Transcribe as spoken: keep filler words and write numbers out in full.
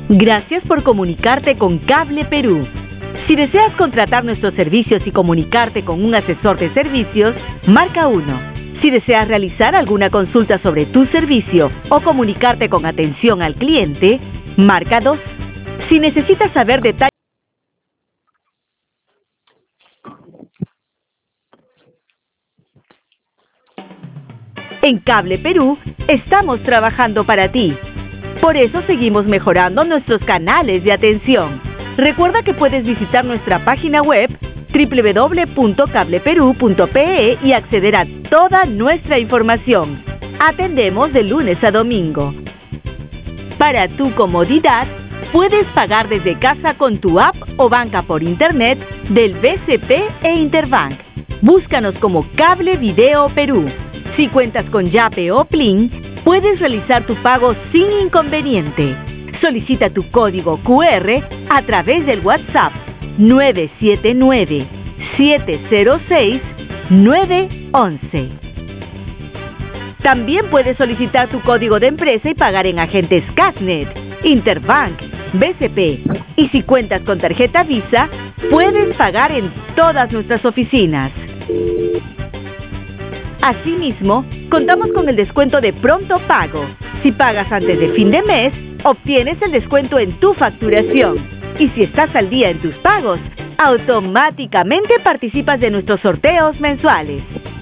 Gracias por comunicarte con Cable Perú. Si deseas contratar nuestros servicios y comunicarte con un asesor de servicios, marca uno. Si deseas realizar alguna consulta sobre tu servicio o comunicarte con atención al cliente, marca dos. Si necesitas saber detalles... En Cable Perú estamos trabajando para ti. Por eso seguimos mejorando nuestros canales de atención. Recuerda que puedes visitar nuestra página web doble u doble u doble u punto cable perú punto pe e y acceder a toda nuestra información. Atendemos de lunes a domingo. Para tu comodidad, puedes pagar desde casa con tu app o banca por internet del B C P e Interbank. Búscanos como Cable Video Perú. Si cuentas con Yape o Plin, puedes realizar tu pago sin inconveniente. Solicita tu código cu erre a través del WhatsApp nueve siete nueve, siete cero seis, nueve uno uno. También puedes solicitar tu código de empresa y pagar en agentes Casnet, Interbank, B C P. Y si cuentas con tarjeta Visa, puedes pagar en todas nuestras oficinas. Asimismo, contamos con el descuento de pronto pago. Si pagas antes de fin de mes, obtienes el descuento en tu facturación. Y si estás al día en tus pagos, automáticamente participas de nuestros sorteos mensuales.